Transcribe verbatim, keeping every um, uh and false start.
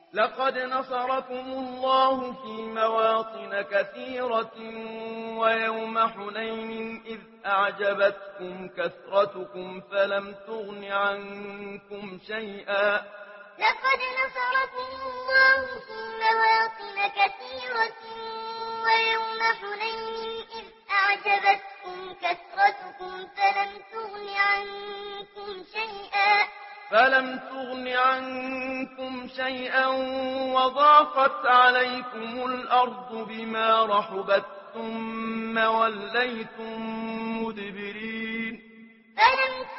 لقد نصركم الله في مواطن كثيرة ويوم حنين إذ أعجبتكم كثرتكم فلم تغن عنكم شيئا لقد نصركم الله في مواطن كثيرة ويوم حنين إذ أعجبتكم كثرتكم فلم تغن عنكم شيئا فلم تغن عنكم شيئا وضاقت عليكم الأرض بما رحبت ثم وليتم مدبرين فلم